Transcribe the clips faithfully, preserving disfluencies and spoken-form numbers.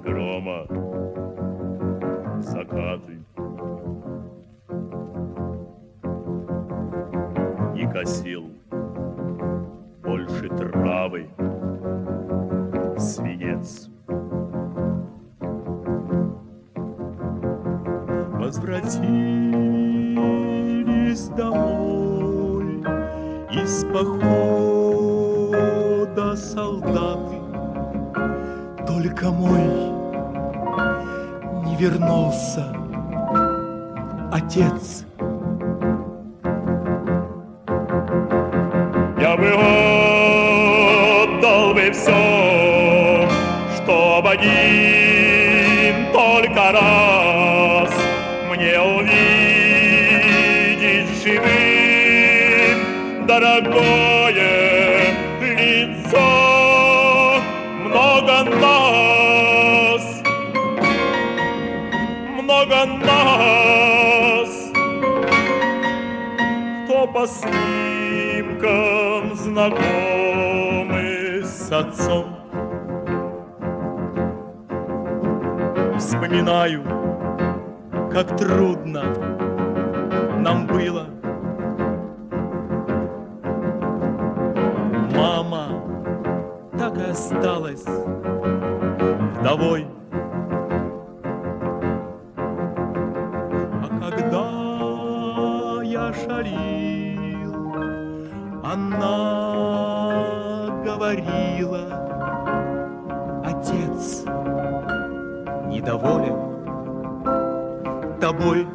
грома закаты и косил больше травы свинец. Возвратились домой из похода солдаты, только мой не вернулся отец. Я бы отдал бы все, чтоб один только раз мне увидеть живым дорогое лицо. Много нас, много нас, кто по снимкам знакомы с отцом. Вспоминаю, как трудно нам было. Мама так и осталась вдовой. А когда я шалил, она говорила: отец недоволен тобой.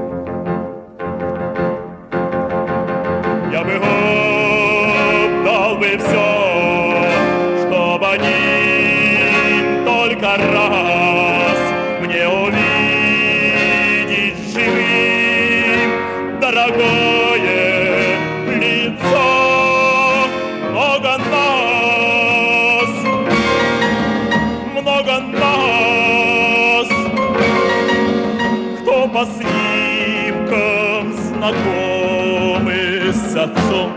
Я бы отдал бы все, чтоб один только раз мне увидеть живым дорогое лицо. Много нас, много нас, кто по снимкам знакомы с отцом.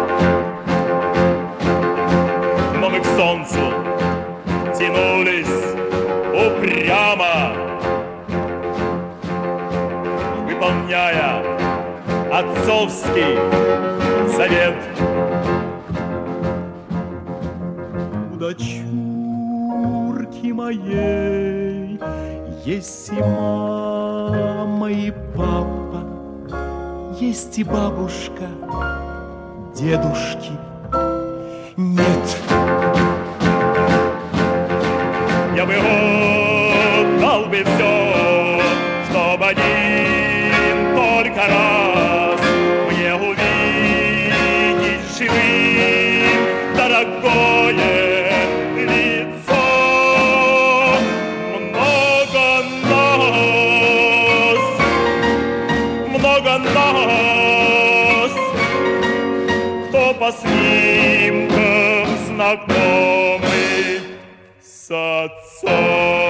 Но мы к солнцу тянулись упрямо, выполняя отцовский завет. У дочурки моей есть и мама, и папа, есть и бабушка, дедушки нет. Я бы отдал бы все, чтоб один только раз мне увидеть живым дорогое лицо. Много нас, много нас, кто по снимкам знакомы с отцом.